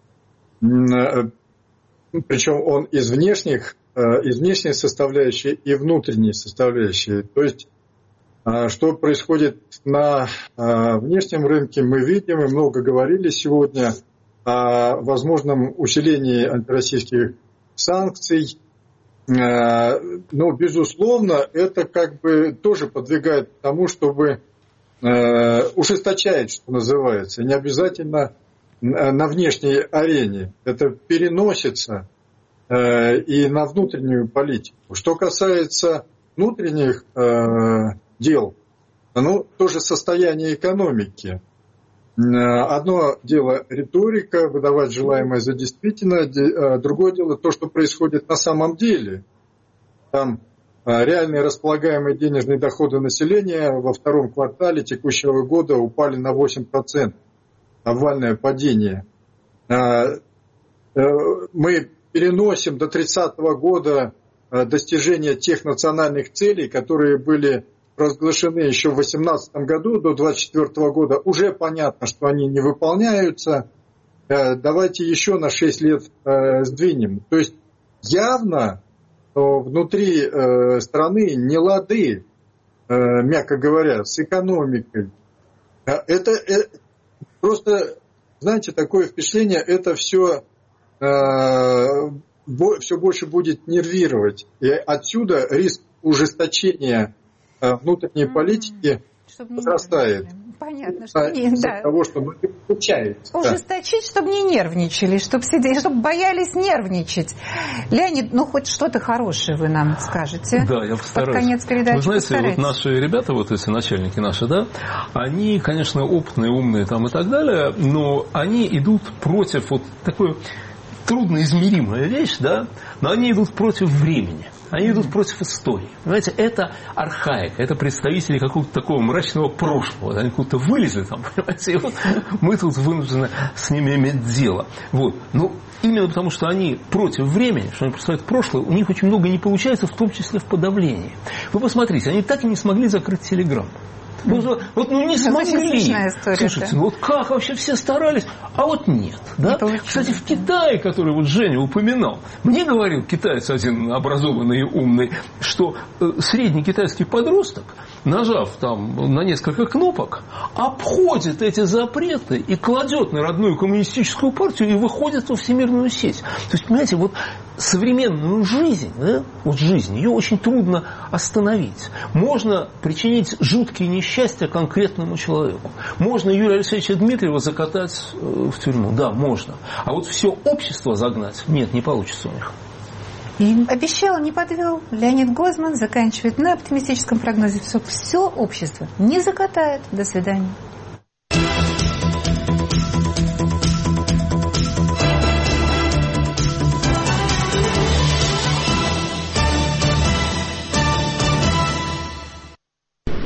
Причем он из внешней составляющей и внутренней составляющей. То есть, что происходит на внешнем рынке, мы видим, и много говорили сегодня о возможном усилении антироссийских санкций. Но, безусловно, это как бы тоже подвигает к тому, чтобы ужесточать, что называется, не обязательно на внешней арене. Это переносится и на внутреннюю политику. Что касается внутренних дел, ну, тоже состояние экономики. Одно дело риторика, выдавать желаемое за действительное, другое дело то, что происходит на самом деле. Там реальные располагаемые денежные доходы населения во втором квартале текущего года упали на 8%. Обвальное падение. Мы переносим до 30-го года достижения тех национальных целей, которые были провозглашены еще в 2018 году, до 2024 года. Уже понятно, что они не выполняются. Давайте еще на 6 лет сдвинем. То есть явно внутри страны нелады, мягко говоря, с экономикой. Это просто, знаете, такое впечатление, это все больше будет нервировать. И отсюда риск ужесточения внутренней политики возрастает.
Понятно, что
из-за того, что мы получается.
Ужесточить, чтобы не нервничали, чтобы боялись нервничать. Леонид, ну хоть что-то хорошее вы нам скажете.
Да, я постараюсь.
Под конец передачи.
Вы знаете, вот наши ребята, вот эти начальники наши, да, они, конечно, опытные, умные там и так далее, но они идут против вот такой трудноизмеримая вещь, да, но они идут против времени. Они идут против истории. Понимаете, это архаика, это представители какого-то такого мрачного прошлого. Они как-то вылезли там, понимаете, и вот мы тут вынуждены с ними иметь дело. Вот. Ну, именно потому, что они против времени, что они представляют прошлое, у них очень много не получается, в том числе в подавлении. Вы посмотрите, они так и не смогли закрыть Телеграм. Вот ну не смогли. Слушайте, ну вот как вообще все старались, а вот нет. Да? Кстати, в Китае, который вот Женя упоминал, мне говорил китаец один образованный и умный, что средний китайский подросток, нажав там на несколько кнопок, обходит эти запреты и кладет на родную коммунистическую партию и выходит во всемирную сеть. То есть, понимаете, вот современную жизнь, да, вот жизнь, ее очень трудно остановить. Можно причинить жуткие несчастья конкретному человеку. Можно Юрия Алексеевича Дмитриева закатать в тюрьму. Да, можно. А вот все общество загнать, нет, не получится у них.
И обещал, не подвел. Леонид Гозман заканчивает на оптимистическом прогнозе. Все общество не закатает. До свидания.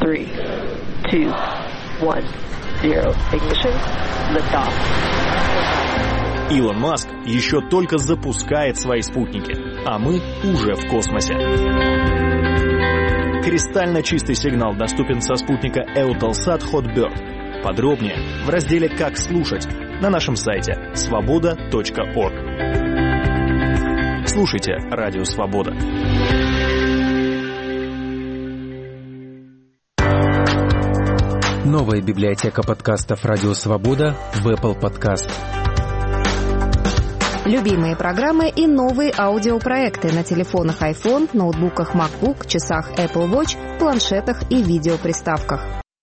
3, 2, 1, 0. Ignition. Liftoff.
Илон Маск еще только запускает свои спутники, а мы уже в космосе. Кристально чистый сигнал доступен со спутника Eutelsat Hotbird. Подробнее в разделе «Как слушать» на нашем сайте svoboda.org. Слушайте Радио Свобода.
Новая библиотека подкастов «Радио Свобода» в Apple Podcast.
Любимые программы и новые аудиопроекты на телефонах iPhone, ноутбуках MacBook, часах Apple Watch, планшетах и видеоприставках.